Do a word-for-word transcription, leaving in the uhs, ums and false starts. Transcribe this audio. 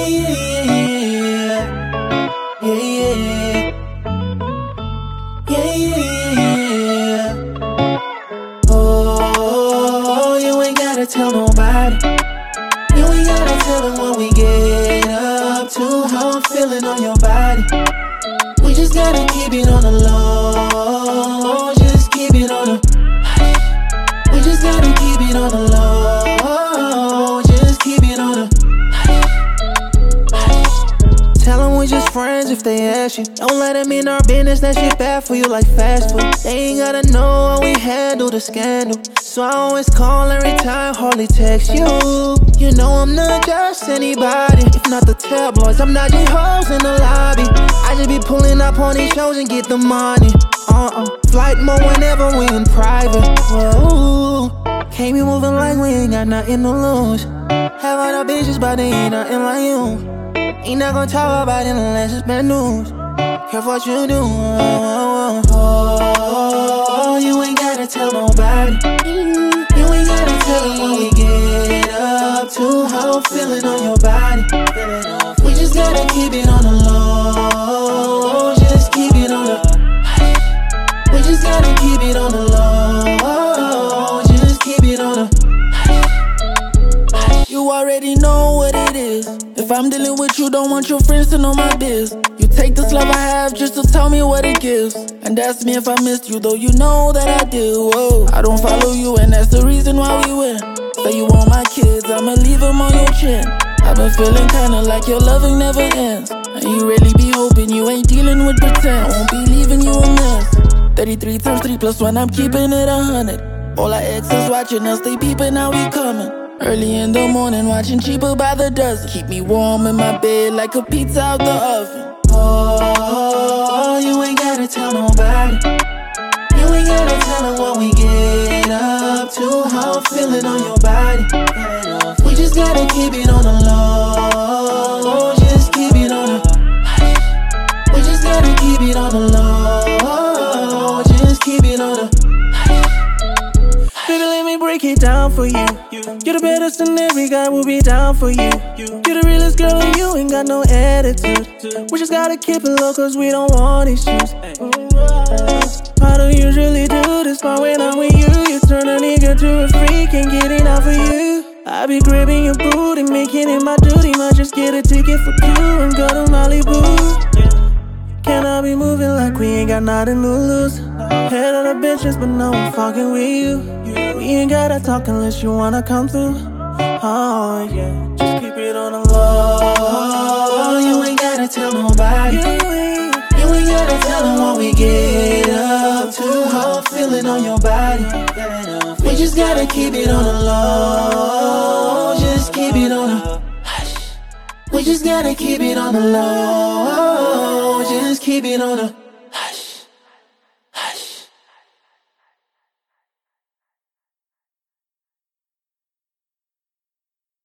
yeah, yeah, yeah, yeah. Oh, you ain't gotta tell nobody. You ain't gotta tell them what we get up to, how I'm feeling on your body. We just gotta keep it on the low, just keep it on the hush. We just gotta keep it on the low, just keep it on the hush, hush. Tell them we just friends if they ask you. Don't let them in our business, that shit bad for you like fast food. They ain't gotta know how we handle the scandal. So I always call every time, hardly text you. You know I'm not just anybody. If not the tabloids, I'm not just hoes in the lobby. I just be pulling up on these shows and get the money. Uh-uh, flight mode whenever we in private. Whoa, can't be moving like we ain't got nothing to lose. Have all the bitches, but they ain't nothing like you. Ain't not gonna talk about it unless it's bad news. Care what you do. Oh, oh, oh, you ain't gotta tell nobody. You ain't gotta tell them when we get up to, how I'm feeling on your body. We just gotta keep it on the low, just keep it on the hush. We just gotta keep it on the low, just keep it on the hush, hush. You already know what it is. If I'm dealing with you, don't want your friends to know my biz. You take this love I have just to tell me what it gives, and ask me if I missed you, though you know that I do. Whoa, I don't follow you, and that's the reason why we win. Say you want my kids, I'ma leave them on your chin. I've been feeling kinda like your loving never ends, and you really be hoping you ain't dealing with pretend. I won't be leaving you a mess. Thirty-three times three plus one, I'm keeping it a hundred. All our exes watching us, they peeping how we coming. Early in the morning, watching Cheaper by the dozen. Keep me warm in my bed like a pizza out the oven. Oh, you ain't gotta tell nobody. You ain't gotta tell them what we get up to, how I'm feeling on your body. We just gotta keep it on the low, just keep it on the hush. We just gotta keep it on the low, just keep it on the hush. Baby, let me break it down for you. You're the baddest and every guy will be down for you. You're the realest girl and you ain't got no attitude. We just gotta keep it low cause we don't want issues. I don't usually do this, but when I'm with you, you turn a nigga to a freak and get it out for you. I be grabbing your booty, making it my duty. Might just get a ticket for two and go to Malibu. Can I be moving like we ain't got nothing to lose? Head on the bitches, but no I'm fucking with you. We ain't gotta talk unless you wanna come through. Oh yeah, just keep it on the low. Oh, you ain't gotta tell nobody. You ain't, you ain't gotta tell them what we get up to, how I'm feeling on your body. We just gotta keep it on the low, just keep it on the hush. We just gotta keep it on the low, just keep it on the